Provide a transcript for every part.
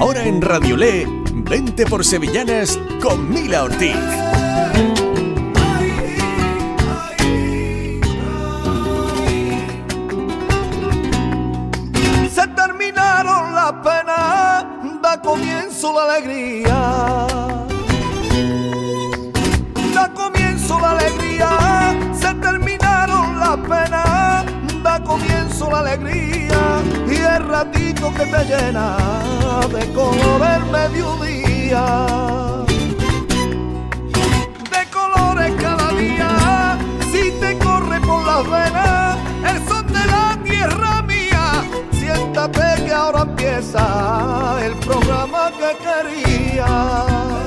Ahora en Radiolé, vente por Sevillanas con Mila Ortiz. Se terminaron las penas, da comienzo la alegría. Da comienzo la alegría, se terminaron las penas, da comienzo la alegría, y el ratito que te llena de color el mediodía, de colores cada día, si te corre por las venas el son de la tierra mía, siéntate que ahora empieza el programa que quería.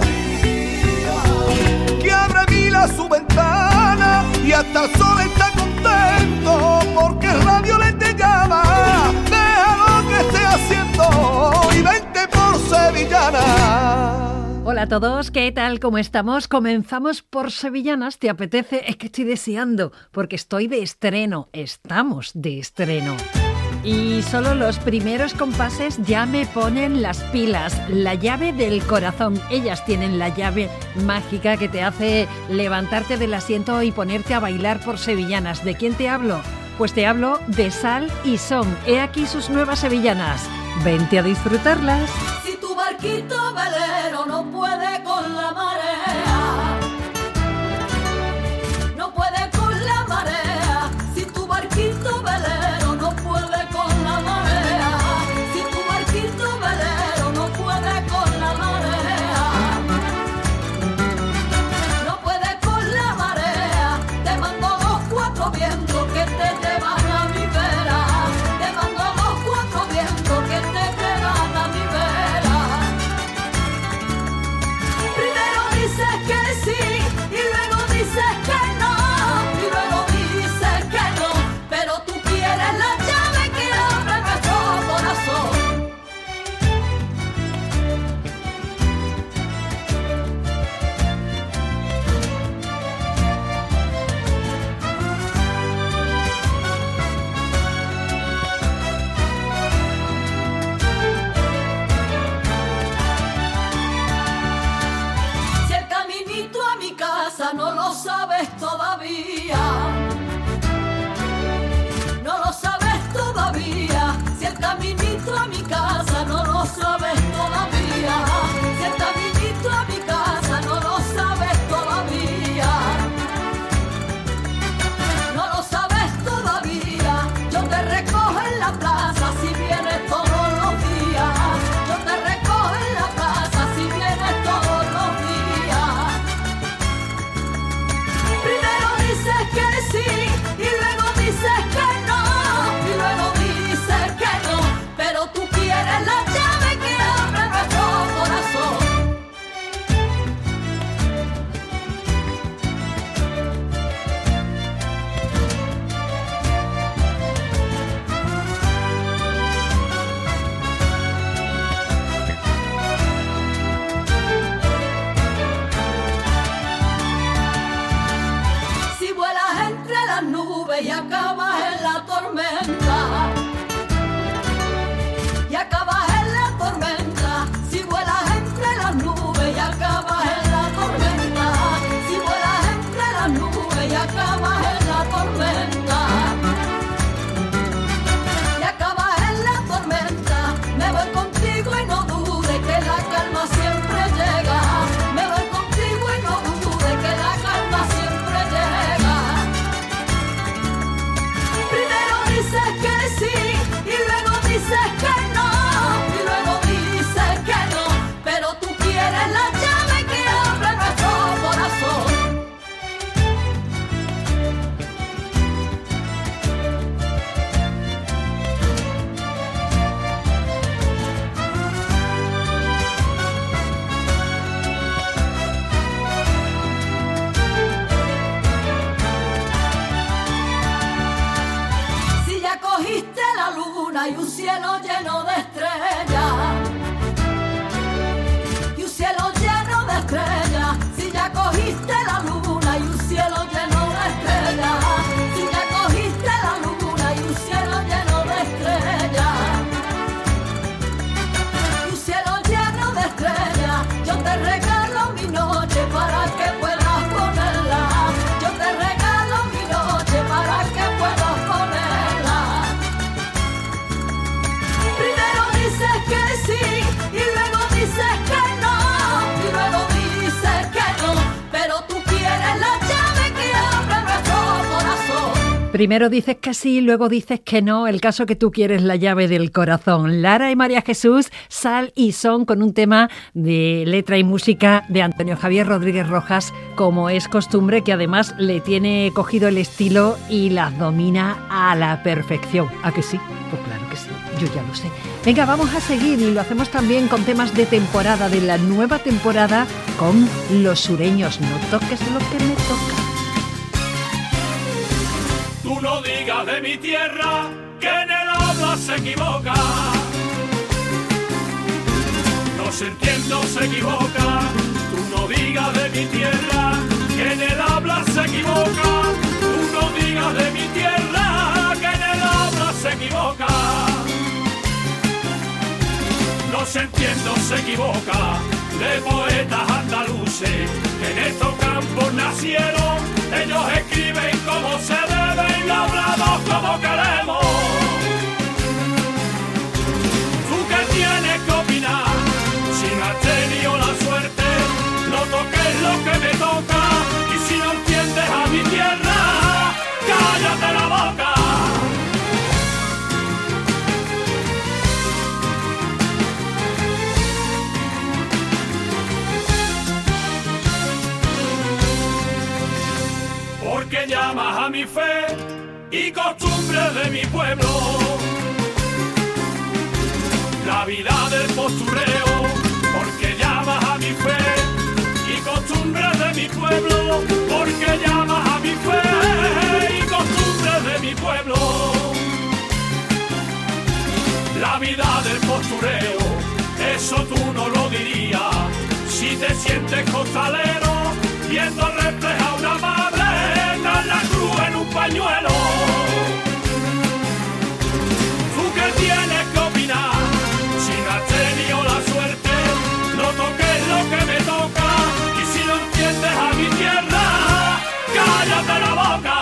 Que abre Mila su ventana y hasta el sol está contento porque Radio Le te llama. Deja lo que esté haciendo y vente por Sevillana. Hola a todos, ¿qué tal? ¿Cómo estamos? Comenzamos por Sevillanas, ¿te apetece? Es que estoy deseando porque estoy de estreno, estamos de estreno. Y solo los primeros compases ya me ponen las pilas. La llave del corazón. Ellas tienen la llave mágica que te hace levantarte del asiento y ponerte a bailar por Sevillanas. ¿De quién te hablo? Pues te hablo de Sal y Son. He aquí sus nuevas sevillanas. Vente a disfrutarlas. Si tu barquito velero no puede con la marea, no puede con la marea. Si tu barquito velero no puede con la marea, si tu barquito velero no puede con la marea, no puede con la marea, te mando los cuatro vientos que te llevan a mi vera, te mando los cuatro vientos que te llevan a mi vera. Primero dices que sí y luego dices que no, y luego dices que no, pero tú quieres la llave que abre nuestro corazón. Si el caminito a mi casa no lo sabes todavía, no lo sabes todavía. Si el caminito a mi casa no lo sabes todavía, si el caminito a mi casa no lo sabes todavía, no lo sabes todavía. Yo te recojo en la plaza si vienes todos los días, yo te recojo en la plaza si vienes todos los días. Primero dices que sí y luego dices que no, y luego dices que no, pero tú quieres la llave que abre Primero dices que sí, luego dices que no. El caso que tú quieres la llave del corazón. Lara y María Jesús, Sal y Son, con un tema de letra y música de Antonio Javier Rodríguez Rojas, como es costumbre, que además le tiene cogido el estilo y las domina a la perfección. ¿A que sí? Pues claro que sí, yo ya lo sé. Venga, vamos a seguir y lo hacemos también con temas de temporada, de la nueva temporada, con Los Sureños. No toques lo que me toca. Tú no digas de mi tierra que en el habla se equivoca. No se entiende, se equivoca. Tú no digas de mi tierra que en el habla se equivoca. Tú no digas de mi tierra que en el habla se equivoca. No se entiende, se equivoca. De poetas andaluces que en estos campos nacieron, ellos escriben como se debe y lo hablamos como queremos. Tú que tienes que opinar, si no has tenido la suerte, no toques lo que me toca, y si no entiendes a mi tierra, cállate la boca. Porque llamas a mi fe y costumbres de mi pueblo, la vida del postureo. Porque llamas a mi fe y costumbres de mi pueblo, porque llamas a mi fe y costumbres de mi pueblo, la vida del postureo. Eso tú no lo dirías si te sientes costalero viendo reflejar una madre en la cruz en un pañuelo. Tú que tienes que opinar, si no has tenido la suerte, no toques lo que me toca, y si no entiendes a mi tierra, cállate la boca.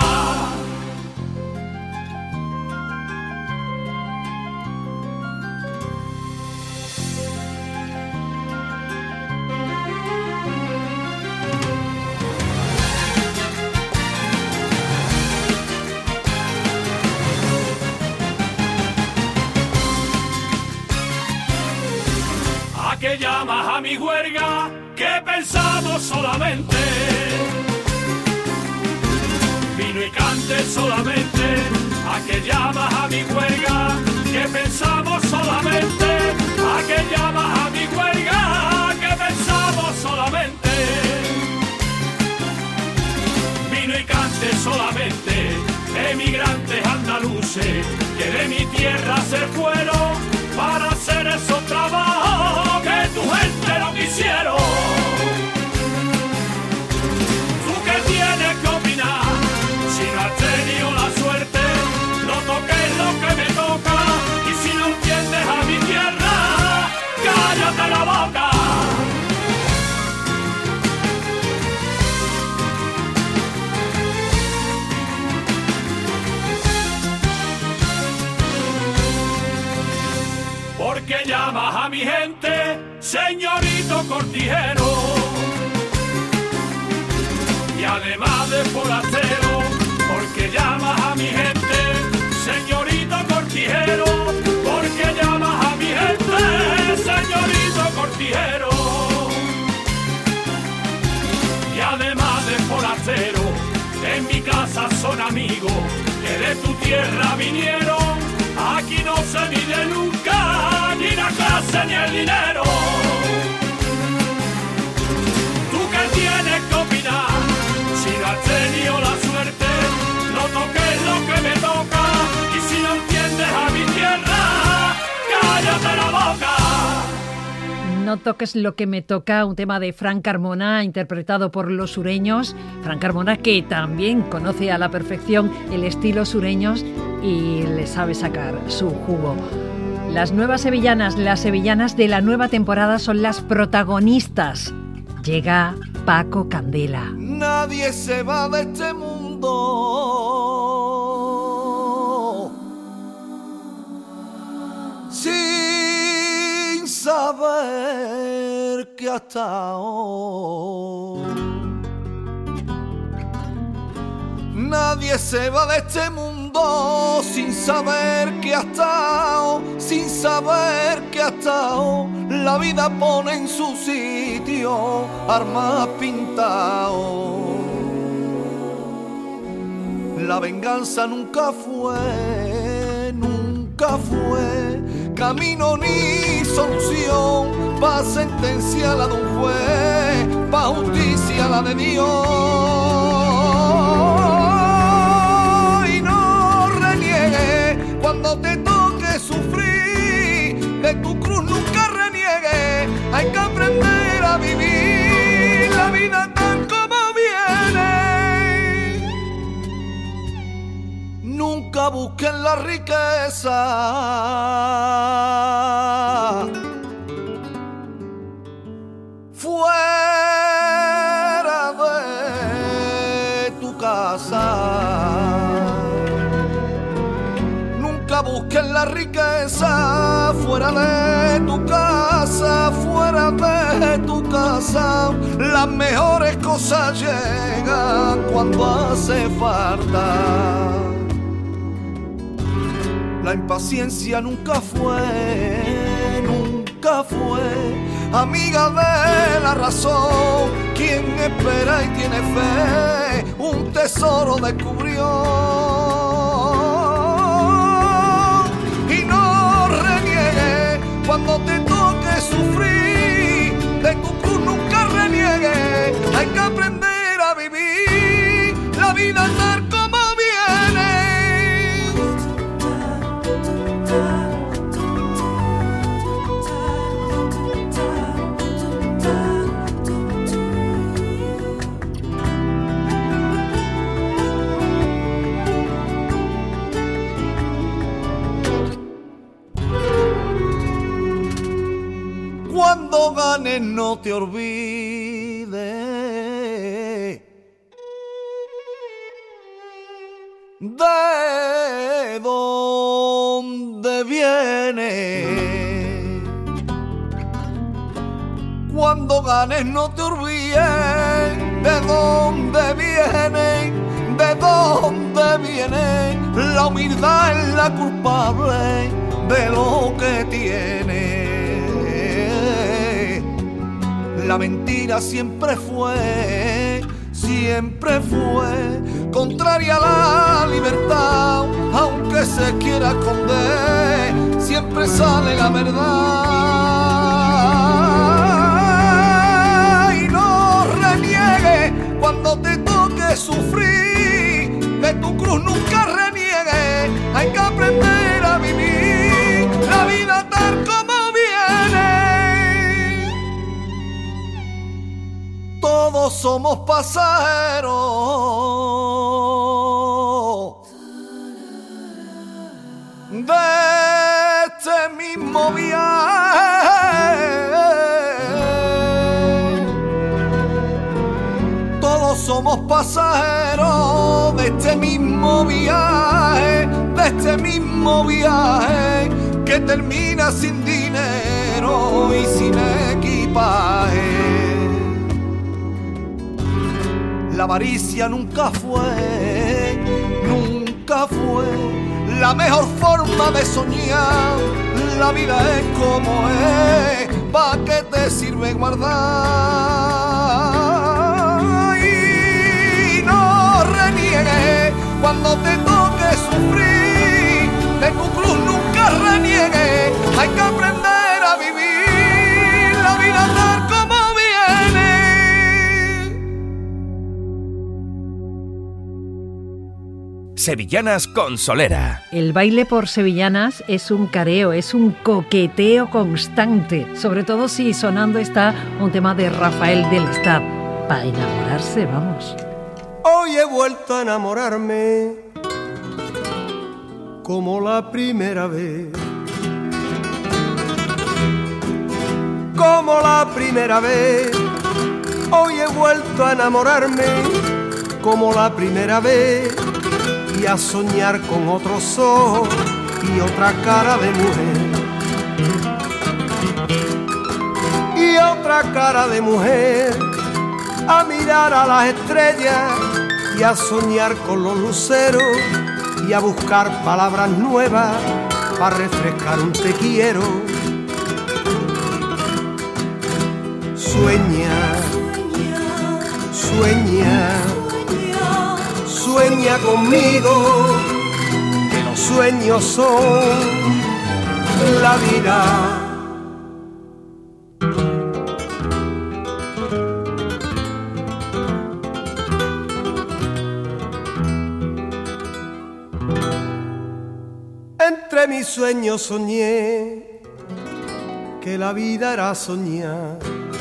Que llamas a mi huelga, que pensamos solamente, vino y cante solamente. A que llamas a mi huelga, que pensamos solamente. A que llamas a mi huelga, que pensamos solamente, vino y cante solamente. Emigrantes andaluces que de mi tierra se fueron para hacer esos trabajos que tu gente no quisieron. Tú que tienes que opinar, si no has tenido la suerte, no toques lo que me toca, y si no entiendes a mi tierra, cállate la boca. Porque llamas a mi gente, señorito cortijero, y además de forastero. Porque llamas a mi gente, señorito cortijero, porque llamas a mi gente, señorito cortijero, y además de forastero. En mi casa son amigos que de tu tierra vinieron. Aquí no se mide nunca ni la clase ni el dinero. Tú que tienes que opinar, si no has tenido la suerte, no toques lo que me toca, y si no entiendes a mi tierra, cállate la boca. No toques lo que me toca, un tema de Fran Carmona interpretado por Los Sureños. Fran Carmona, que también conoce a la perfección el estilo sureños y le sabe sacar su jugo. Las nuevas sevillanas, las sevillanas de la nueva temporada son las protagonistas. Llega Paco Candela. Nadie se va de este mundo sin saber que hasta hoy Nadie se va de este mundo sin saber que ha estado, sin saber que ha estado. La vida pone en su sitio armas pintados. La venganza nunca fue camino ni solución, pa' sentencia la de un juez, pa' justicia la de Dios. Y no reniegues cuando te toque sufrir, de tu cruz nunca reniegues, hay que aprender a vivir la vida tal como viene. Nunca busquen la riqueza fuera de tu casa. Nunca busquen la riqueza fuera de tu casa, fuera de tu casa. Las mejores cosas llegan cuando hace falta. La impaciencia nunca fue amiga de la razón. Quien espera y tiene fe, un tesoro descubrió. Y no reniegues cuando te toque sufrir, de tu cruz nunca reniegues, hay que aprender a vivir la vida tal como viene. Cuando ganes no te olvides de dónde vienes. Cuando ganes no te olvides de dónde vienes, de dónde viene. La humildad es la culpable de lo que tiene. La mentira siempre fue contraria a la libertad. Aunque se quiera esconder, siempre sale la verdad. Y no reniegues cuando te toque sufrir, de tu cruz nunca reniegues, hay que aprender a vivir la vida tal como viene. Todos somos pasajeros de este mismo viaje. Todos somos pasajeros de este mismo viaje, de este mismo viaje que termina sin dinero y sin equipaje. La avaricia nunca fue la mejor forma de soñar. La vida es como es, ¿pa' qué te sirve guardar? Y no reniegues cuando te toque sufrir, de tu cruz nunca reniegues, hay que aprender a vivir la vida tal como viene. Sevillanas con Solera. El baile por sevillanas es un careo, es un coqueteo constante, sobre todo si sonando está un tema de Rafael del Estado. Para enamorarse, vamos. Hoy he vuelto a enamorarme como la primera vez. Como la primera vez. Hoy he vuelto a enamorarme como la primera vez. Y a soñar con otros ojos y otra cara de mujer. Y otra cara de mujer, a mirar a las estrellas y a soñar con los luceros y a buscar palabras nuevas para refrescar un te quiero. Sueña, sueña, sueña conmigo, que los sueños son la vida. Entre mis sueños soñé que la vida era soñar,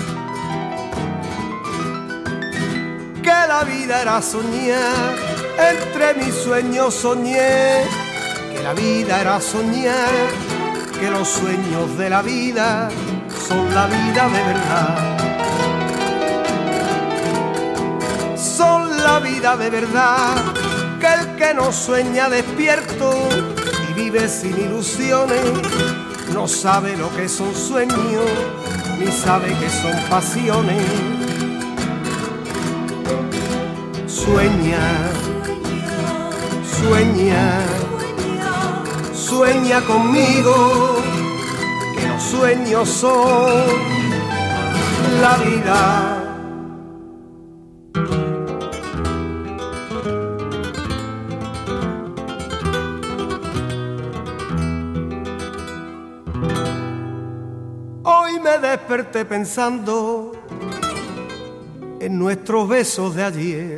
que la vida era soñar. Entre mis sueños soñé que la vida era soñar, que los sueños de la vida son la vida de verdad. Son la vida de verdad, que el que no sueña despierto y vive sin ilusiones no sabe lo que son sueños, ni sabe que son pasiones. Sueña, sueña, sueña conmigo, que los sueños son la vida. Hoy me desperté pensando en nuestros besos de ayer,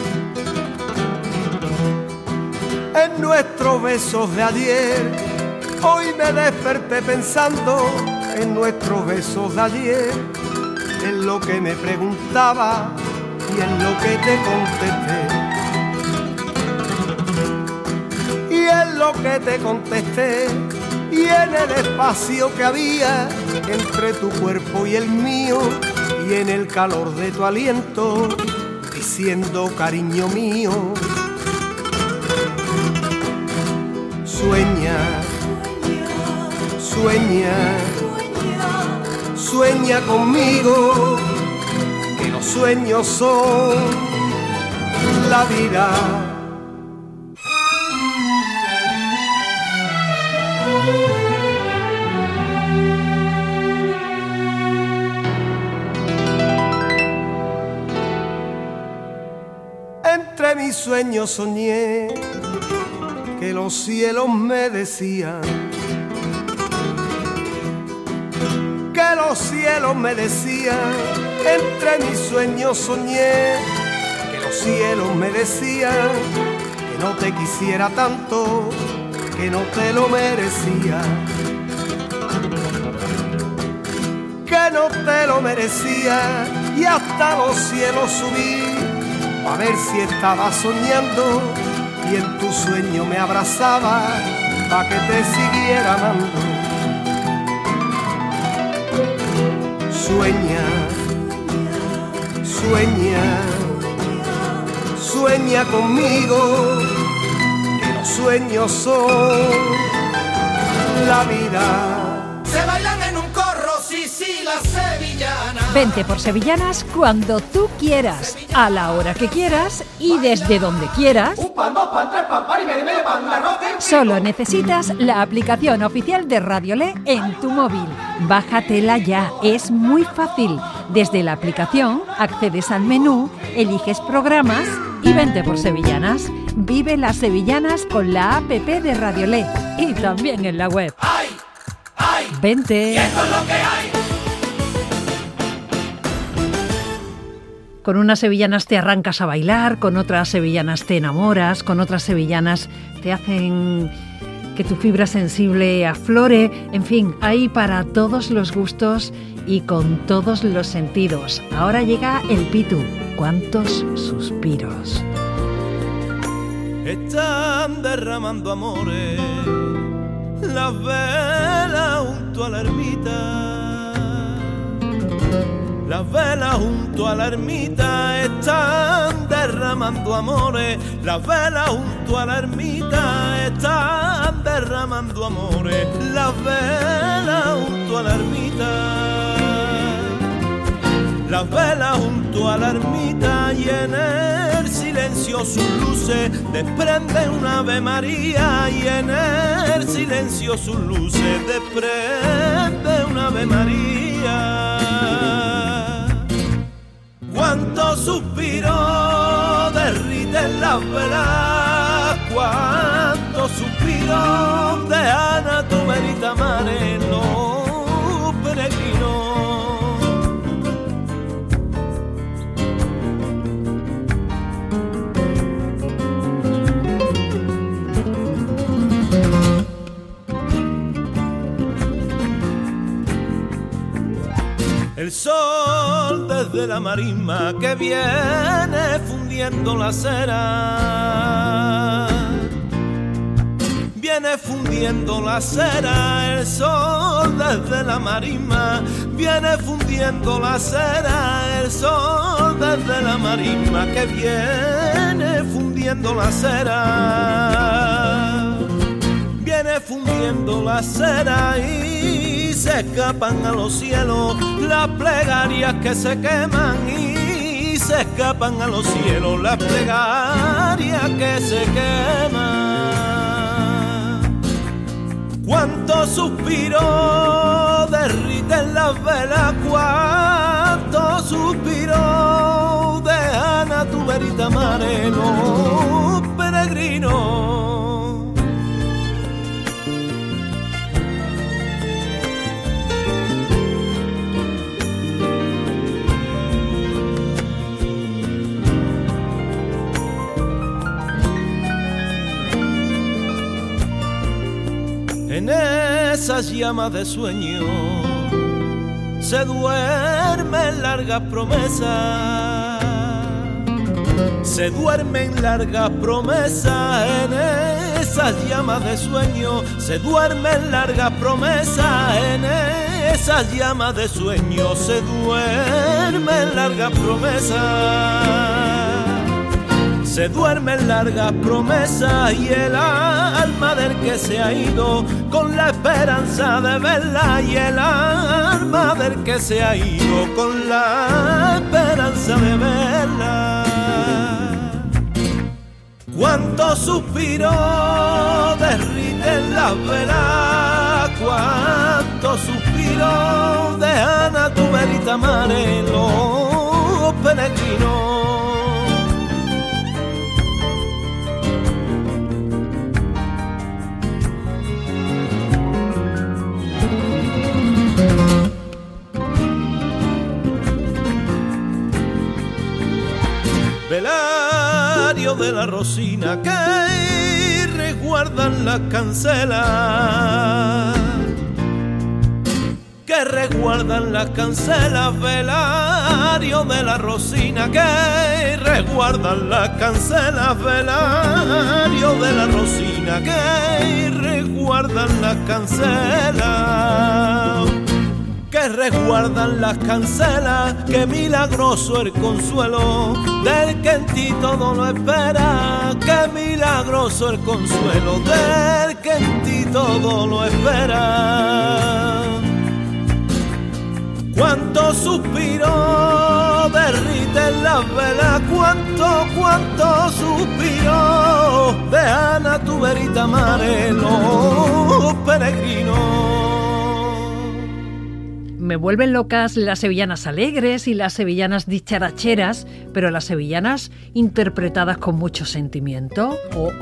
en nuestros besos de ayer. Hoy me desperté pensando en nuestros besos de ayer, en lo que me preguntaba y en lo que te contesté, y en lo que te contesté, y en el espacio que había entre tu cuerpo y el mío, y en el calor de tu aliento, diciendo cariño mío. Sueña, sueña, sueña conmigo, que los sueños son la vida. Entre mis sueños soñé que los cielos me decían, que los cielos me decían. Entre mis sueños soñé que los cielos me decían que no te quisiera tanto, que no te lo merecía, que no te lo merecía. Y hasta los cielos subí a ver si estaba soñando, y en tu sueño me abrazaba pa' que te siguiera amando. Sueña, sueña, sueña conmigo, que los sueños son la vida. Se bailan en un corro, sí, sí, las sevillanas. Vente por Sevillanas cuando tú quieras, a la hora que quieras y desde donde quieras. Solo necesitas la aplicación oficial de Radiolé en tu móvil. Bájatela ya, es muy fácil. Desde la aplicación accedes al menú, eliges programas y vente por Sevillanas. Vive las sevillanas con la app de Radiolé y también en la web. ¡Ay! ¡Ay! Vente. Y esto es lo que hay. Con unas sevillanas te arrancas a bailar, con otras sevillanas te enamoras, con otras sevillanas te hacen que tu fibra sensible aflore. En fin, hay para todos los gustos y con todos los sentidos. Ahora llega el Pitu. ¿Cuántos suspiros? Están derramando amores las velas junto a la ermita. Las velas junto a la ermita están derramando amores. Las velas junto a la ermita están derramando amores. Las velas junto a la ermita. Las velas junto junto a la ermita y en el silencio sus luces desprende una Ave María y en el silencio sus luces desprende una Ave María. Cuánto suspiro derriten las velas, cuánto suspiro dejan a tu verita mare los peregrinos. El sol desde la marisma que viene fundiendo la cera, viene fundiendo la cera. El sol desde la marisma viene fundiendo la cera. El sol desde la marisma que viene fundiendo la cera, viene fundiendo la cera y se escapan a los cielos las plegarias que se queman y se escapan a los cielos las plegarias que se queman. Cuánto suspiro derriten las velas, cuánto suspiro dejan a tu verita mare los peregrinos. En esas llamas de sueño se duermen largas promesas, se duermen largas promesas. En esas llamas de sueño se duermen largas promesas. En esas llamas de sueño se duermen largas promesas. Se duermen largas promesas y el alma del que se ha ido con la esperanza de verla, y el alma del que se ha ido con la esperanza de verla. Cuánto suspiro derriten las velas, cuánto suspiro dejan a tu verita mare los peregrinos. Velario de la Rosina que resguardan las cancelas, que resguardan las cancelas. Velario de la Rosina que resguardan las cancelas. Velario de la Rosina que resguardan las cancelas, que resguardan las cancelas. Qué milagroso el consuelo del que en ti todo lo espera. Qué milagroso el consuelo del que en ti todo lo espera. Cuánto suspiro derriten las velas, cuánto suspiro dejan a tu verita mare los peregrinos. Me vuelven locas las sevillanas alegres y las sevillanas dicharacheras, pero las sevillanas interpretadas con mucho sentimiento.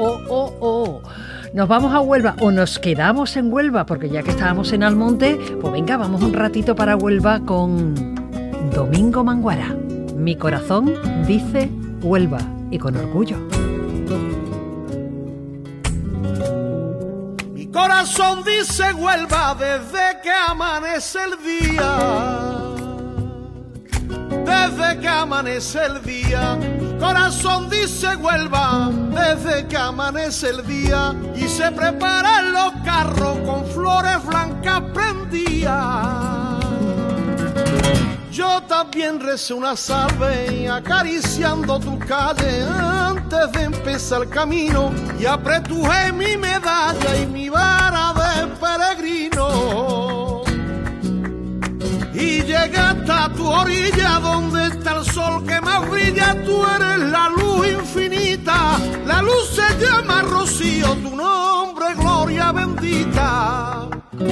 Nos vamos a Huelva o nos quedamos en Huelva, porque ya que estábamos en Almonte, pues venga, vamos un ratito para Huelva con Domingo Manguara. Mi corazón dice Huelva, y con orgullo. Corazón dice Huelva desde que amanece el día, desde que amanece el día. Corazón dice Huelva desde que amanece el día y se preparan los carros con flores blancas prendidas. Yo también recé una salve acariciando tu calle antes de empezar el camino y apretujé mi medalla y mi vara de peregrino. Y y llega hasta tu orilla donde está el sol que más brilla. Tú eres la luz infinita, la luz se llama Rocío, tu nombre gloria bendita.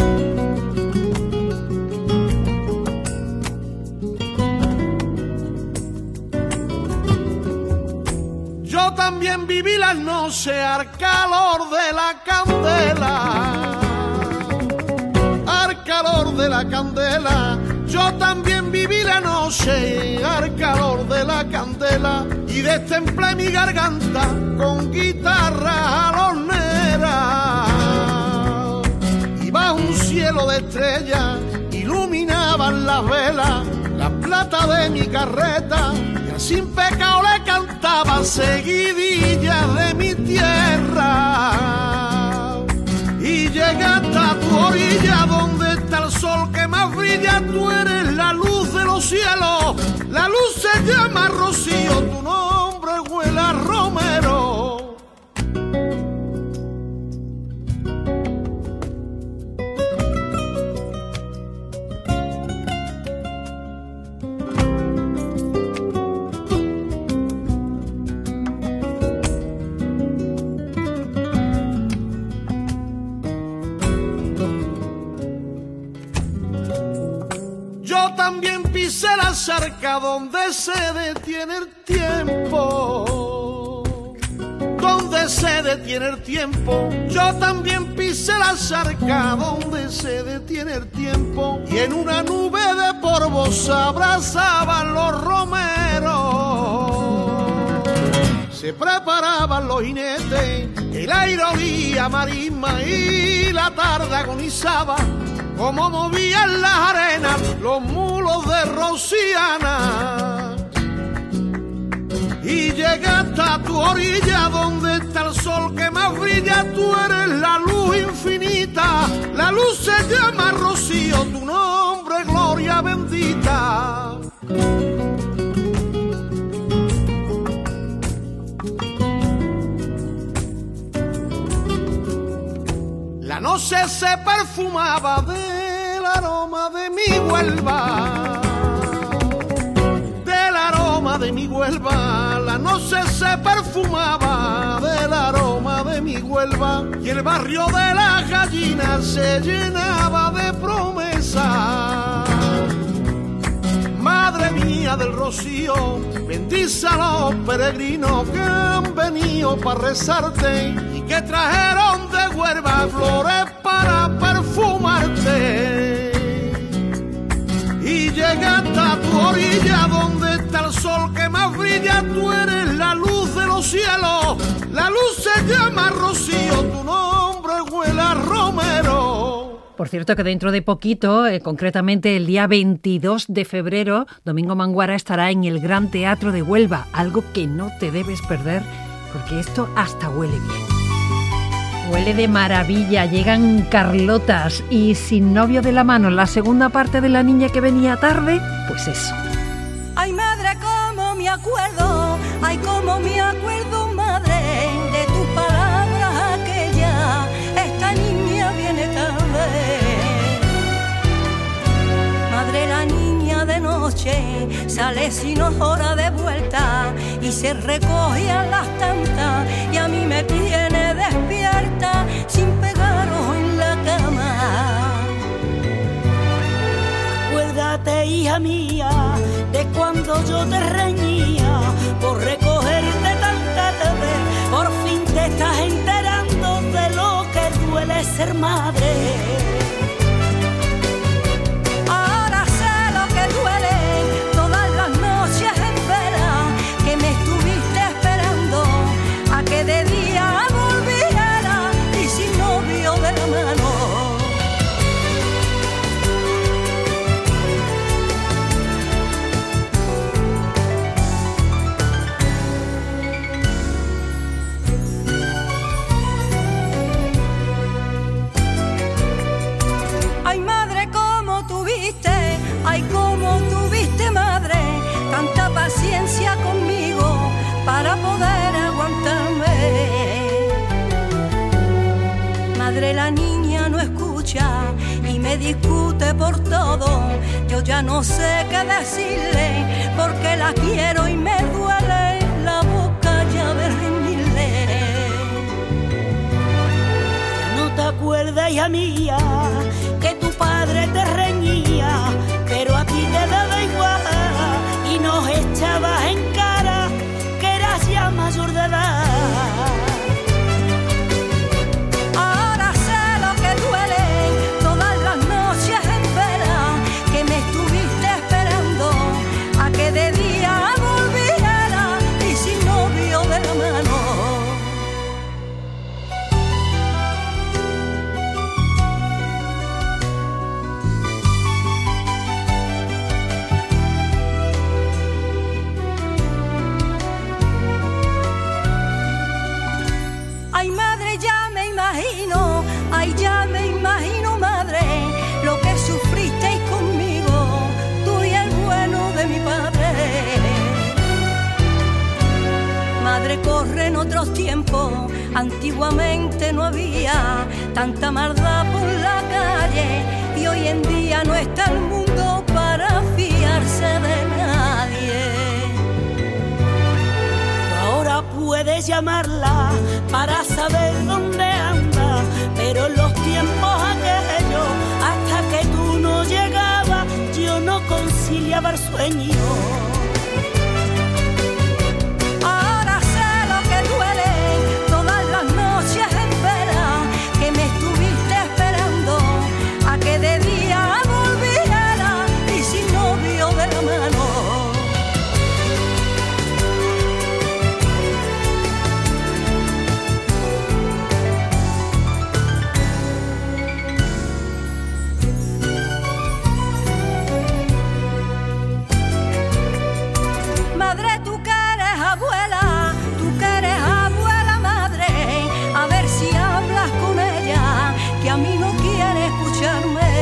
Yo también viví las noches al calor de la candela, al calor de la candela. Yo también viví la noche al calor de la candela y destemplé mi garganta con guitarra alornera. Y bajo un cielo de estrellas iluminaban las velas, la plata de mi carreta, y sin pecado le cantaba seguidilla de mi tierra. Y llega hasta tu orilla donde está el sol que más brilla. Tú eres la luz de los cielos, la luz se llama Rocío, tu nombre huele a romero. También pisé la charca donde se detiene el tiempo, donde se detiene el tiempo. Yo también pisé la charca donde se detiene el tiempo, y en una nube de polvo se abrazaban los romeros. Se preparaban los jinetes, y la ironía marisma y la tarde agonizaba. Como movían las arenas los mulos de Rociana. Y llega hasta tu orilla donde está el sol que más brilla. Tú eres la luz infinita, la luz se llama Rocío, tu nombre gloria bendita. La noche se perfumaba del aroma de mi Huelva, del aroma de mi Huelva. La noche se perfumaba del aroma de mi Huelva, y el barrio de las gallinas se llenaba de promesas. Madre mía del Rocío, bendice a los peregrinos que han venido para rezarte y que trajeron de Huelva flores para perfumarte. Y llega hasta tu orilla donde está el sol que más brilla. Tú eres la luz de los cielos, la luz se llama Rocío, tu nombre huele a romero. Por cierto que dentro de poquito, concretamente el día 22 de febrero, Domingo Manguara estará en el Gran Teatro de Huelva, algo que no te debes perder, porque esto hasta huele bien. Huele de maravilla, llegan Carlotas y Sin novio de la mano, la segunda parte de La niña que venía tarde, pues eso. Ay, madre, cómo me acuerdo, ay, cómo me acuerdo, madre, de tus palabras aquellas, esta niña viene tarde. Madre, la niña de noche sale sin hora de vuelta y se recoge a las tantas y a mí me tiene despierta sin pegaros en la cama. Acuérdate, hija mía, de cuando yo te reñía por recogerte tanta tarde. Por fin te estás enterando de lo que duele ser madre. Ahora sé lo que duele todas las noches en vela, que me estuviste esperando a que de día volviera y sin novio de la mano. me discute por todo. Yo ya no sé qué decirle, porque la quiero y me duele la boca ya de reñirle. Ya no te acuerdas, hija mía, que tu padre te reñía, pero a ti te daba igual y nos echabas en cara que eras ya mayor de edad. Ahora sé lo que duele todas las noches en vela, que me estuviste esperando a que de día volviera y sin novio de la mano. Ay, ya me imagino, madre, lo que sufristeis conmigo, tú y el bueno de mi padre. Madre, corren otros tiempos, antiguamente no había tanta maldad por la calle, y hoy en día no está el mundo para fiarse de nadie. Ahora puedes llamarla para saber dónde anda, pero en los tiempos aquellos, hasta que tú no llegabas, yo no conciliaba el sueño. Ahora sé lo que duele todas las noches en vela, que me estuviste esperando a que de día volviera y sin novio de la mano. Madre, tú que eres abuela, madre, a ver si hablas con ella, que a mí no quiere escucharme.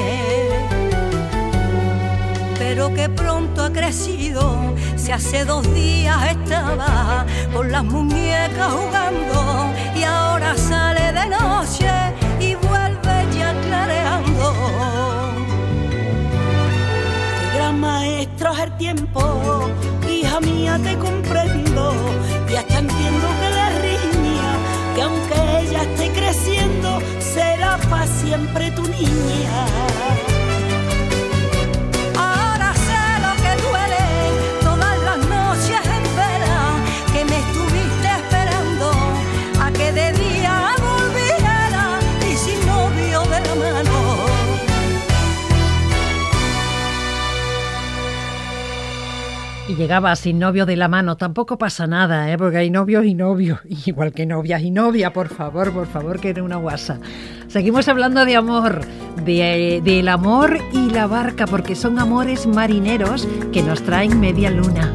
Pero que pronto ha crecido, si hace 2 días estaba con las muñecas jugando, y ahora sale de noche y vuelve ya clareando. Qué gran maestro es el tiempo, hija mía, te comprendo, y hasta entiendo que la riña, que aunque ella esté creciendo, será para siempre tu niña. Ahora sé lo que duele todas las noches en vela, que me estuviste esperando a que de día volviera y sin novio de la mano. Y llegaba sin novio de la mano. Tampoco pasa nada, porque hay novios y novios, igual que novias y novia. Por favor, que era una guasa. Seguimos hablando de amor, del amor y la barca, porque son amores marineros que nos traen media luna.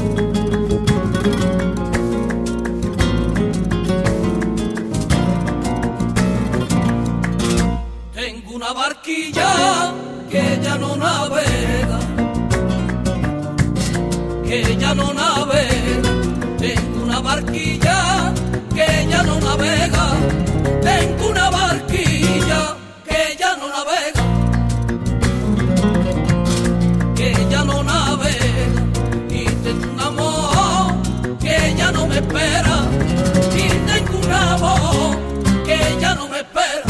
Tengo una barquilla que ya no navega, que ya no navega. Tengo una barquilla que ya no navega. Tengo una barquilla que ya no navega, que ya no navega. Y tengo un amor que ya no me espera, y tengo un amor que ya no me espera.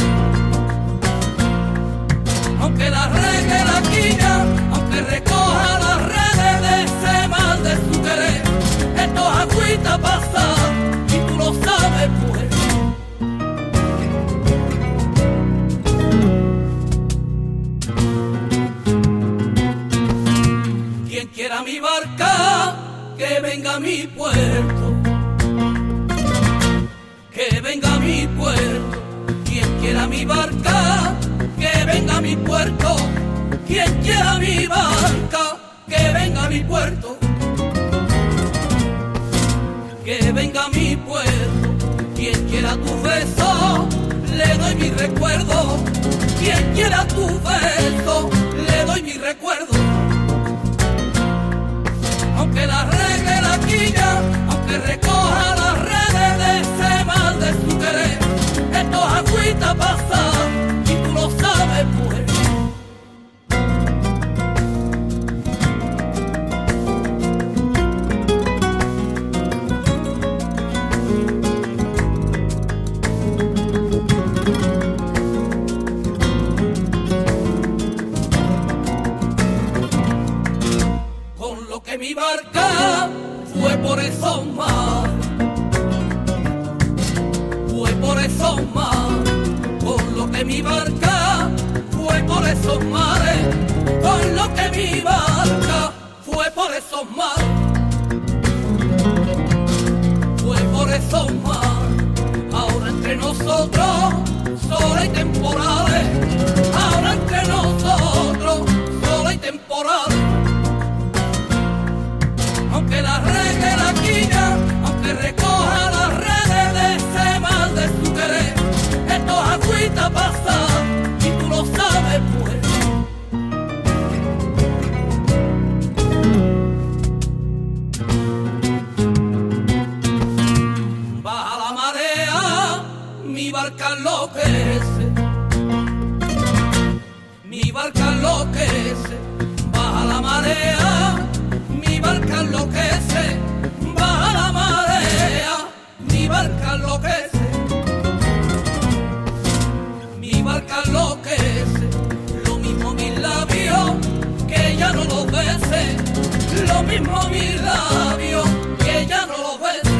Aunque la regue la quilla, aunque recoja las redes de ese mal de su querer, esto es agüita pasada y tú lo sabes, pues. Quien quiera mi barca, que venga a mi puerto, que venga a mi puerto. Quien quiera mi barca, que venga a mi puerto. Quien quiera mi barca, que venga a mi puerto. Que venga a mi puerto. Quien quiera tu beso, le doy mi recuerdo. Quien quiera tu beso, le doy mi recuerdo. Aunque la regue la quilla, aunque recoja las redes de ese mal de su querer, esto es agüita pasada y tú lo sabes, pues. mi barca fue por esos mares, fue por esos mares, con lo que mi barca fue por esos mares, con lo que mi barca fue por esos mares, fue por esos mares. Ahora entre nosotros solo hay temporales, ahora entre nosotros solo hay temporales. Aunque la regue la quilla, aunque recoja las redes de ese mal de su querer, esto es agüita pasada y tú lo sabes pues. Baja la marea, mi barca enloquece, mi barca enloquece, baja la marea, mi barca enloquece, baja la marea, mi barca enloquece, mi barca enloquece, lo mismo mis labios que ya no los bese, lo mismo mis labios que ya no los bese,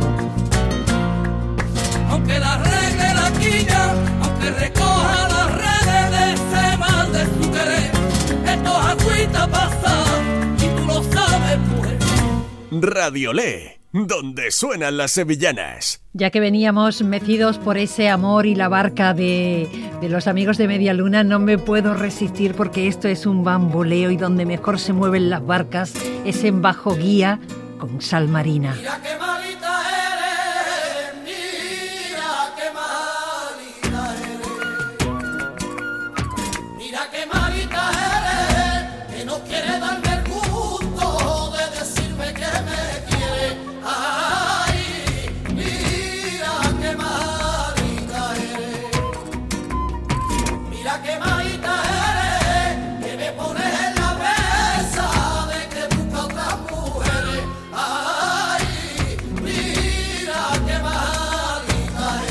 aunque la regue la quilla, aunque recoja las redes de ese mal de su querer, esto es agüita pasada y tú lo sabes pues. Radiolé, donde suenan las sevillanas. Ya que veníamos mecidos por ese amor y la barca de los amigos de Media Luna, no me puedo resistir porque esto es un bamboleo y donde mejor se mueven las barcas es en Bajo Guía con Sal Marina. Mira qué malita eres, mira qué malita eres, mira qué malita eres, que no quiere darme el gusto de decirme que me quiere. Ay, mira qué malita eres, mira qué malita eres, que me pones en la mesa de que busca otras mujeres. Ay, mira qué malita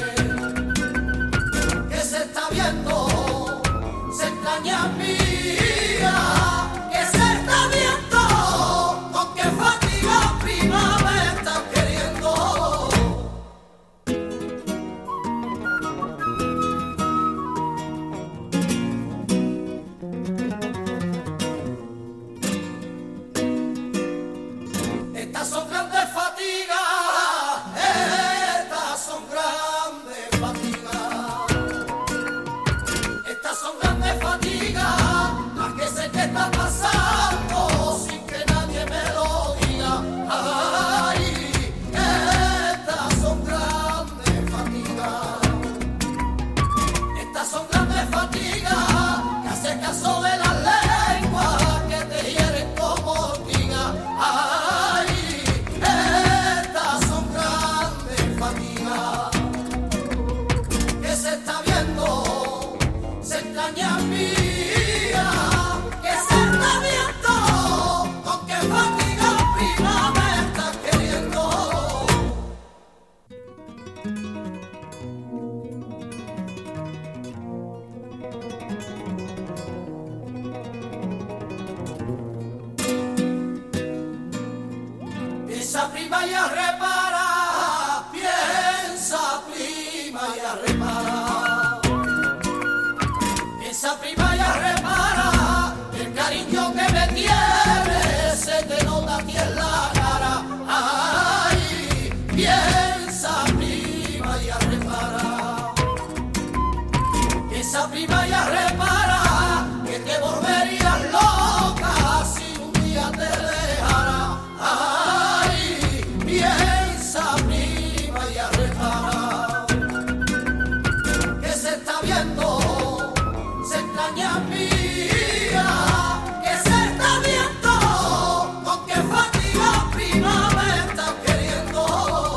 eres, que se está viendo, se extraña mía, que se está viendo, con qué fatiga prima me estás queriendo. Estas son grandes fatigas, estas son grandes fatigas, estas son grandes fatigas, las que sé que están pasando sin que nadie me lo diga. Ay, estas son grandes fatigas, estas son grandes fatigas, que hacen caso de las lenguas que te hieren como ortiga. Ay, estas son grandes fatigas, que se está viendo, se extraña mía, que se está viendo, con qué fatiga prima me estás queriendo. Piensa prima y a repara, piensa prima y a repara, piensa prima y a repara, el cariño que me tienes se te nota aquí en la cara. Ay, piensa prima y a repara, piensa prima y a repara, que te volverías loca si un día te dejara. Ay, piensa prima y a repara, que se está viendo, se extraña mía, que se está viendo, con qué fatiga prima me estás queriendo.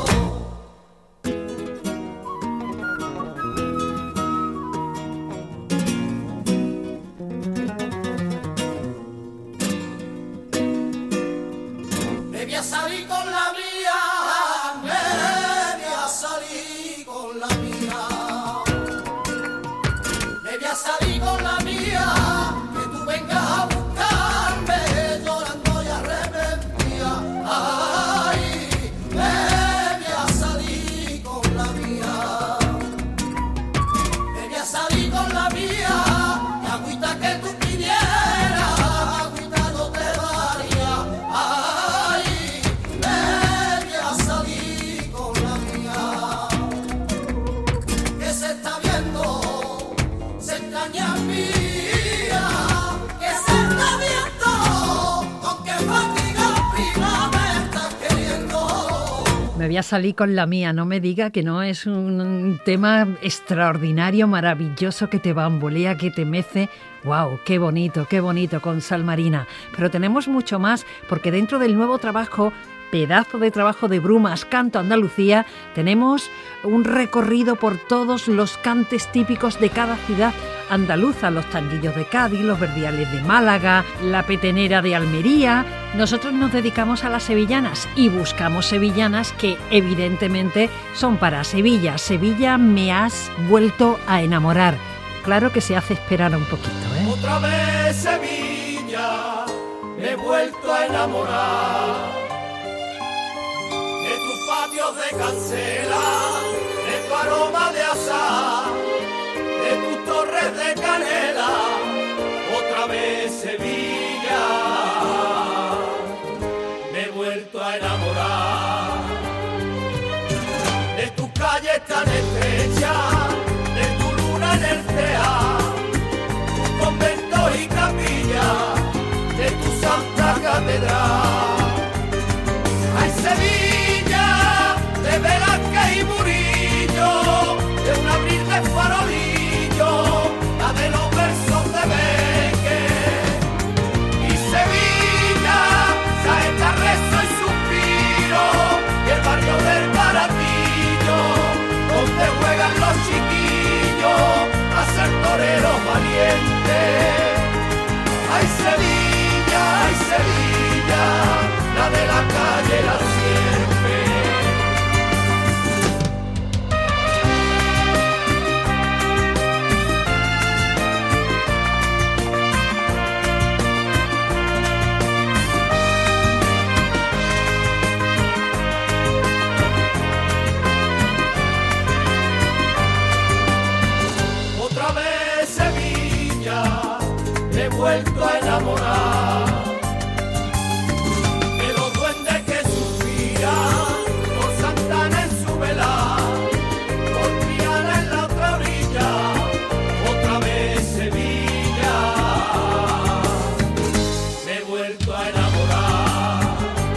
Me voy a salir con la mía, me voy a salir con la mía, me voy a salir con la mía, que tú vengas a buscarme llorando y arrepentido. voy a salir con la mía, no me diga que no es un tema extraordinario, maravilloso, que te bambolea, que te mece. ¡Wow! ¡Qué bonito con Sal Marina! Pero tenemos mucho más, porque dentro del nuevo trabajo, pedazo de trabajo de Brumas, Canto Andalucía, tenemos un recorrido por todos los cantes típicos de cada ciudad andaluza, los tanguillos de Cádiz, los verdiales de Málaga, la petenera de Almería. Nosotros nos dedicamos a las sevillanas y buscamos sevillanas que evidentemente son para Sevilla. Sevilla, me has vuelto a enamorar. Claro que se hace esperar un poquito, ¿eh? Otra vez Sevilla, me he vuelto a enamorar de tus patios de cancela, de tu aroma de azahar, de tus torres de canela. Otra vez Sevilla, me he vuelto a enamorar de tus calles tan estrechas, de tu luna en el teatro, tus conventos y capillas, de tu santa catedral. Ay, Sevilla, de Velázquez y Murillo, de un abril de farolillo, la de los versos de Becker. Y Sevilla, saeta, rezo y suspiro, y el barrio del Baratillo, donde juegan los chiquillos a ser toreros valientes. Ay, Sevilla, la de la calle La Sierpe. Otra vez Sevilla, me he vuelto a enamorar de los duendes que suspiran por Santana en su velar, por Triana en la otra orilla. Otra vez Sevilla, me he vuelto a enamorar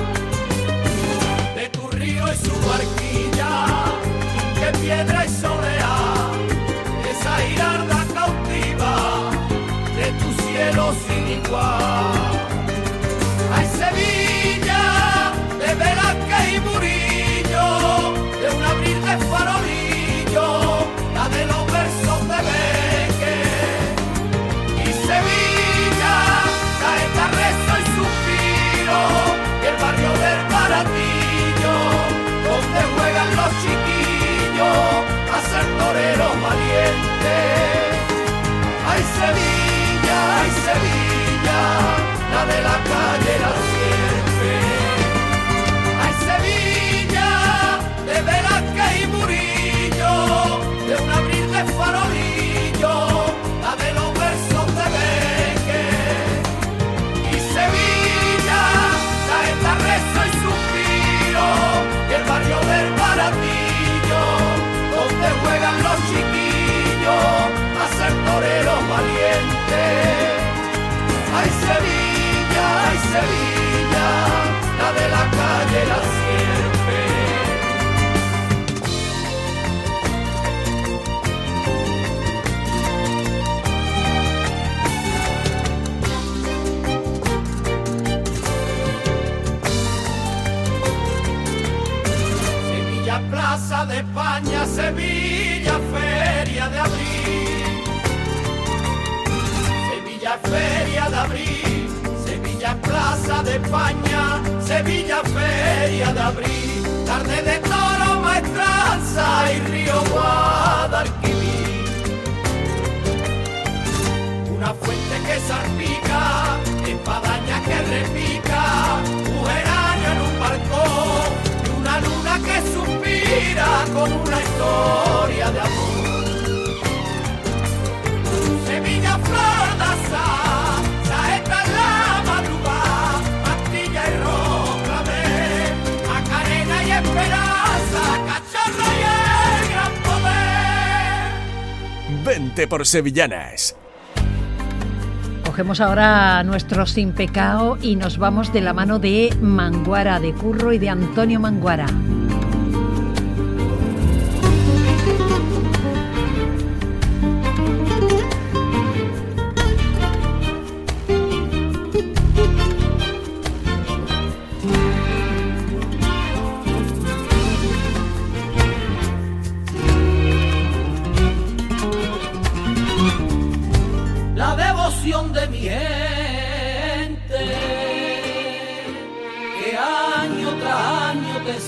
de tu río y su barquilla, que piedra y soleá, esa girarda cautiva de tu cielo sin igual. Ay, Sevilla, de Velázquez y Murillo, de un abril de farolillo, la de los versos de Becker. Y Sevilla, saeta, rezo y suspiro, y el barrio del Baratillo, donde juegan los chiquillos a ser toreros valientes. Ay, Sevilla, la de la calle La Sierpe. Ay, Sevilla, de Velázquez y Murillo, de un abril de farolillo, la de los versos de Becker. Y Sevilla, saeta, rezo y suspiro, y el barrio del Baratillo, donde juegan los chiquillos a ser toreros valientes. Ay, Sevilla, la de la calle La Sierpe. Sevilla, Plaza de España, Sevilla, Feria de Abril. Sevilla, Feria de Abril, Sevilla, Plaza de España, Sevilla, Feria de Abril, tarde de toro, maestranza y río Guadalquivir. Una fuente que salpica, espadaña que repica, un geranio en un barco y una luna que suspira con una historia de amor. Sevilla, flor de azahar, saeta en la madrugada, Mastilla y Róclame, Macarena y Esperanza, Cachorro y el gran poder. Vente por Sevillanas. Cogemos ahora nuestro Sin Pecado y nos vamos de la mano de Manguara, de Curro y de Antonio Manguara.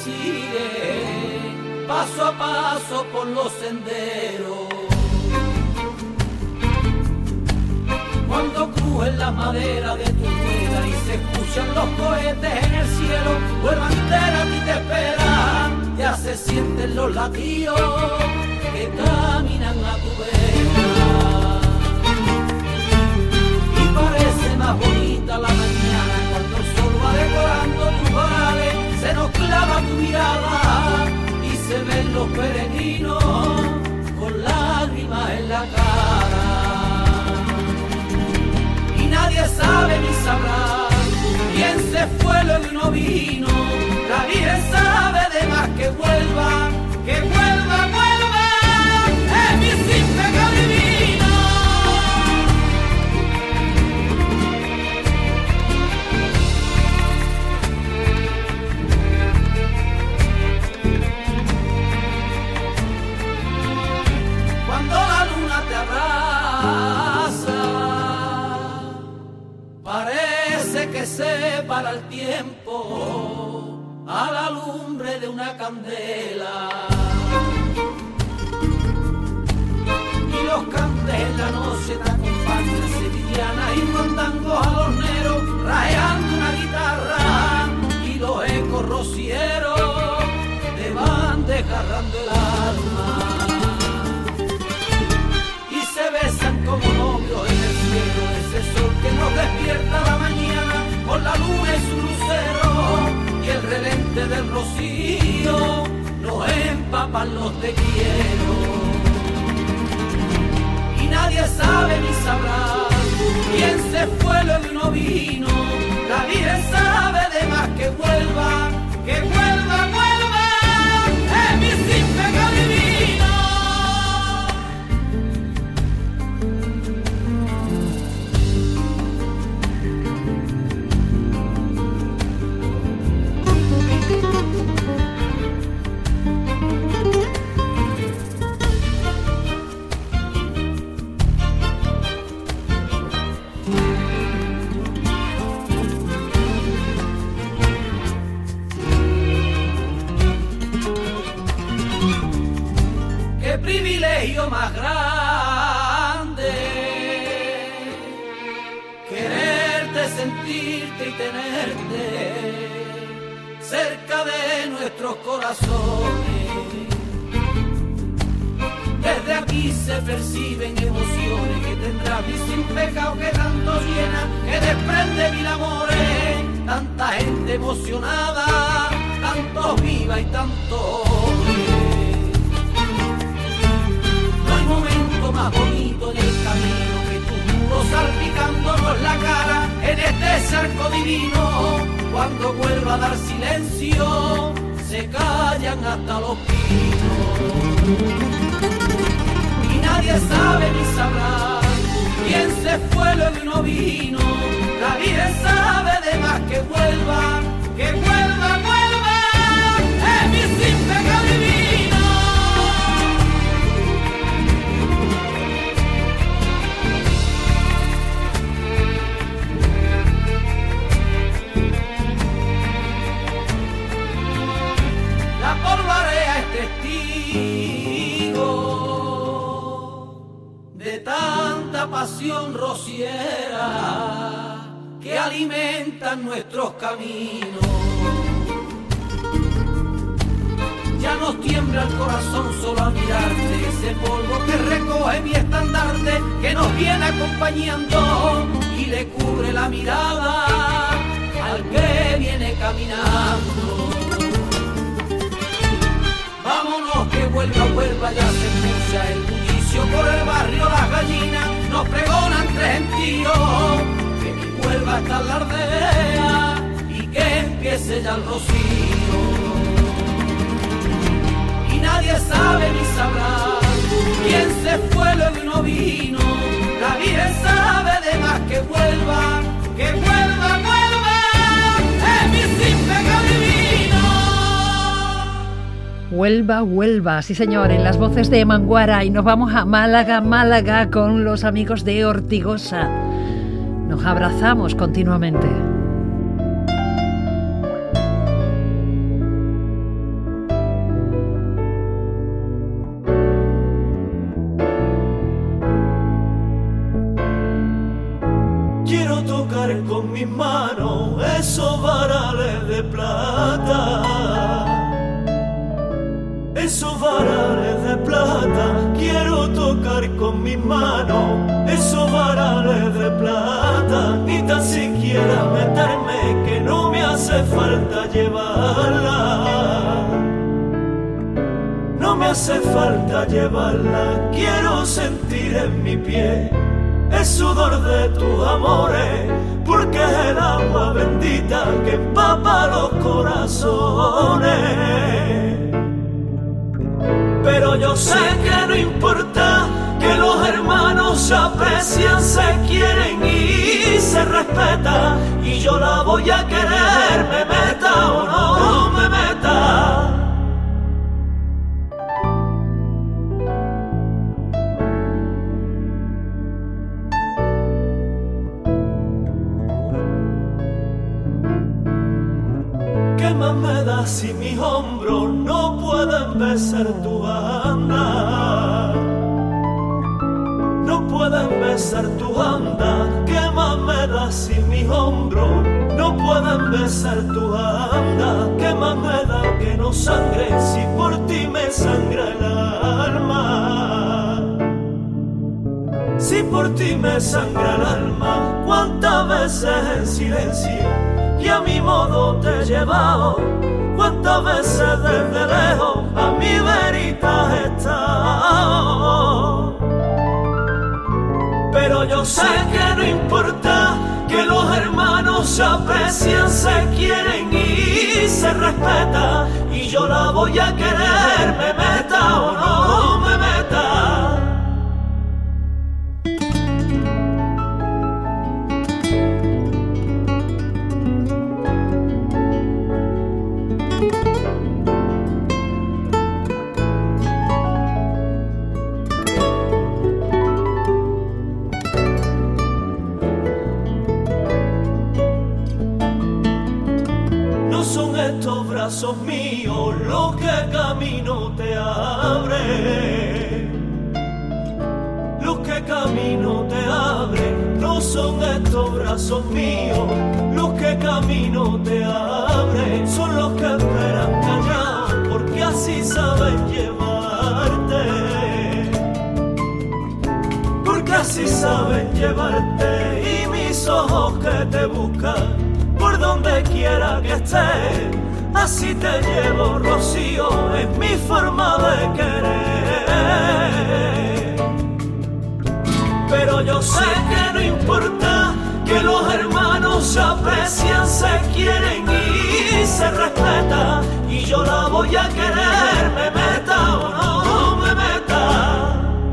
sigue paso a paso por los senderos. Cuando crujen la madera de tu rueda y se escuchan los cohetes en el cielo, vuelva entera a ti te espera, ya se sienten los latidos que caminan a tu vera. Y parece más bonita la mañana cuando el sol va decorando tus varales, se nos clava tu mirada y se ven los peregrinos con lágrimas en la cara. Nadie sabe ni sabrá quién se fue, lo que no vino. La Virgen sabe de más que vuelva, vuelva. Es mi sin pecado divino. Cuando la luna te abraza, parece que se para el tiempo a la lumbre de una candela. Y los cantes en la noche te acompañan sevillanas y mandangos alorneros, rajeando una guitarra, y los ecos rocieros te van desgarrando el alma. Y se besan como novios en el cielo, ese sol que nos despierta la mañana con la luna y su lucero, y el relente del rocío nos empapan los te quiero. Y nadie sabe ni sabrá quién se fue, lo que no vino. La Virgen sabe de más que vuelva, vuelva. Es mi sin pecado divino. Privilegio más grande, quererte, sentirte y tenerte cerca de nuestros corazones. Desde aquí se perciben emociones que tendrá mi sin pecado que tanto llena, que desprende mil amores, tanta gente emocionada, tantos viva y tantos más bonito en el camino que tus muros salpicándonos la cara en este cerco divino. Cuando vuelva a dar silencio se callan hasta los pinos. Y nadie sabe ni sabrá quién se fue, lo que no vino. La Virgen sabe de más que vuelva, vuelva. Es mi sin pecado divino. Polvarea es testigo de tanta pasión rociera que alimentan nuestros caminos. Ya nos tiembla el corazón solo al mirarte, ese polvo que recoge mi estandarte, que nos viene acompañando y le cubre la mirada al que viene caminando. Vámonos que vuelva, ya se escucha el bullicio por el barrio, las gallinas nos pregonan tres gentíos, que ni vuelva hasta la aldea y que empiece ya el rocío. Y nadie sabe ni sabrá quién se fue, lo que no vino. La Virgen sabe de más que vuelva, vuelva. Es mi sin pecado divino. Huelva, sí señor, en las voces de Manguara. Y nos vamos a Málaga con los amigos de Ortigosa. Nos abrazamos continuamente. varales de plata, esos varales de plata quiero tocar con mis manos, esos varales de plata, ni tan siquiera meterme, que no me hace falta llevarla, no me hace falta llevarla, quiero sentir en mi pie el sudor de tus amores, porque es el agua bendita que empapa los corazones. Pero yo sé que no importa, que los hermanos se aprecian, se quieren y se respetan, y yo la voy a querer, me meta o no me meta. ¿Qué más me da si mis hombros no pueden besar tu banda? No pueden besar tu banda. ¿Qué más me da si mis hombros no pueden besar tu banda? ¿Qué más me da que no sangre si por ti me sangra el alma? Si por ti me sangra el alma, ¿cuántas veces en silencio y a mi modo te he llevado? ¿Cuántas veces desde lejos a mi verita has estado? Pero yo sé que no importa, que los hermanos se aprecian, se quieren y se respetan, y yo la voy a querer, me meta o no me meta. Brazos míos, los que camino te abre, los que camino te abren, no son estos brazos míos, los que camino te abren, son los que esperan callados, porque así saben llevarte, porque así saben llevarte, y mis ojos que te buscan por donde quiera que estés, así te llevo, Rocío, es mi forma de querer. Pero yo sé que no importa, que los hermanos se aprecian, se quieren y se respetan, y yo la voy a querer, me meta o no me meta.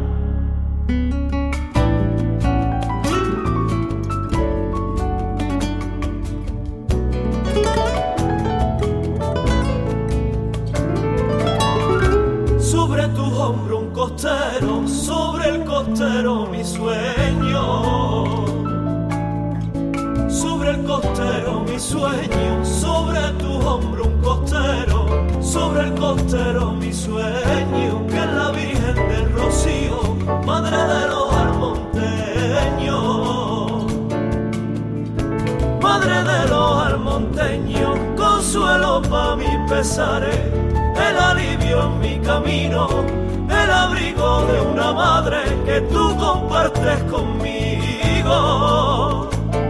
Costero, sobre el costero mi sueño, sobre el costero mi sueño, sobre tu hombro un costero, sobre el costero mi sueño, que es la Virgen del Rocío, madre de los almonteños, madre de los almonteños, consuelo pa' mis pesares, el alivio en mi camino, el abrigo de una madre que tú compartes conmigo.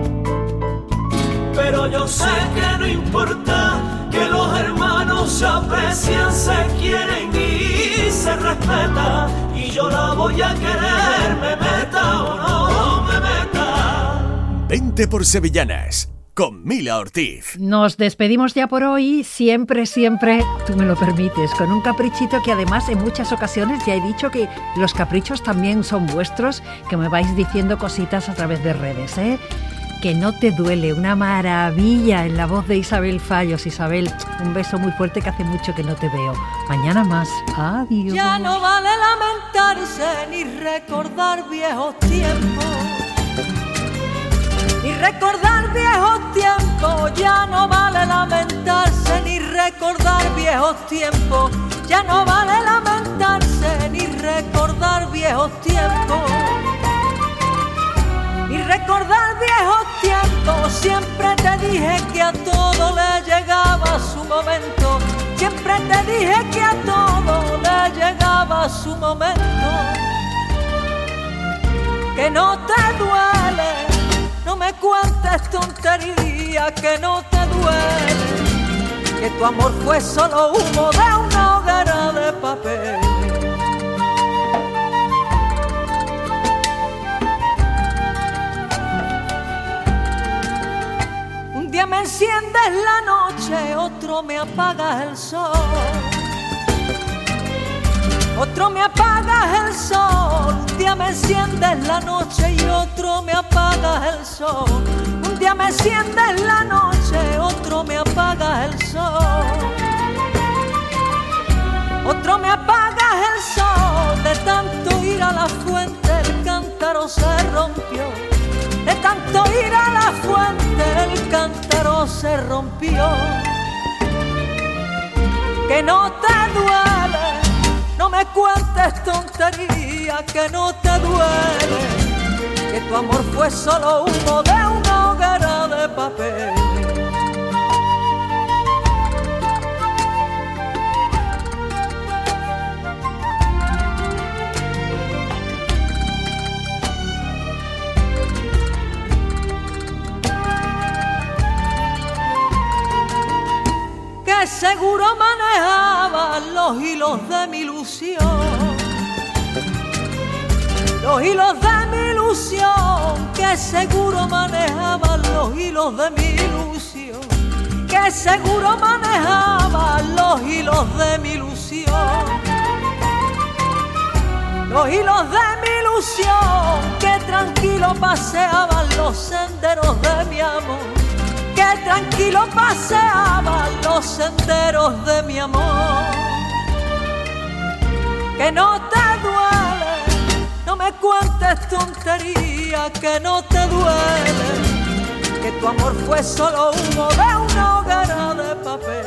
Pero yo sé que no importa, que los hermanos se aprecian, se quieren y se respetan, y yo la voy a querer, me meta o no me meta. Vente por Sevillanas con Mila Ortiz. Nos despedimos ya por hoy, siempre, tú me lo permites, con un caprichito que además en muchas ocasiones ya he dicho que los caprichos también son vuestros, que me vais diciendo cositas a través de redes, ¿eh? Que no te duele, una maravilla en la voz de Isabel Fallos. Isabel, un beso muy fuerte, que hace mucho que no te veo. Mañana más, adiós. Ya no vale lamentarse ni recordar viejos tiempos, ni recordar viejos tiempos, ya no vale lamentarse ni recordar viejos tiempos, ya no vale lamentarse ni recordar viejos tiempos, ni recordar viejos tiempos. Siempre te dije que a todo le te dije que a todo le llegaba su momento, que no te duele, no me cuentes tonterías, que no te duele, que tu amor fue solo humo de una hoguera de papel. Un día me enciendes la noche, otro me apagas el sol. Otro me apagas el sol, un día me enciendes la noche y otro me apagas el sol. Un día me enciendes la noche, otro me apagas el sol. Otro me apagas el sol, de tanto ir a la fuente el cántaro se rompió. De tanto ir a la fuente el cántaro se rompió. Que no te duele, no me cuentes tonterías, que no te duele, que tu amor fue solo humo de una hoguera de papel. Que seguro manejaba los hilos de mi ilusión, los hilos de mi ilusión, que seguro manejaba los hilos de mi ilusión, que seguro manejaba los hilos de mi ilusión, los hilos de mi ilusión, que tranquilo paseaban los senderos de mi amor, que tranquilo paseaban los senderos de mi amor. Que no te duele, no me cuentes tonterías, que no te duele, que tu amor fue solo humo de una hoguera de papel.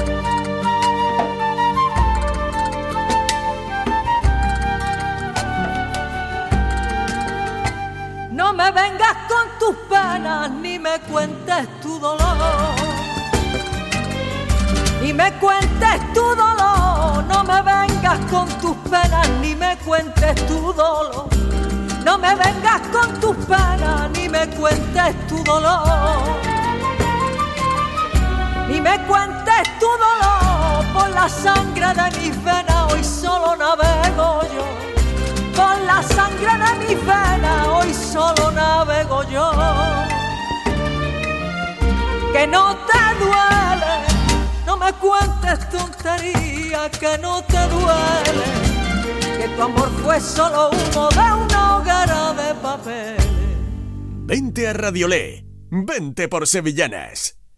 No me vengas con tus penas, ni me cuentes tu dolor, ni me cuentes tu dolor. No me vengas con tus penas, ni me cuentes tu dolor. No me vengas con tus penas, ni me cuentes tu dolor. Ni me cuentes tu dolor, por la sangre de mis venas hoy solo navego yo. Con la sangre de mis venas hoy solo navego yo. Que no te duele, no me cuentes tonterías, que no te duele, que tu amor fue solo humo de una hoguera de papel. Vente a Radiolé, vente por Sevillanas.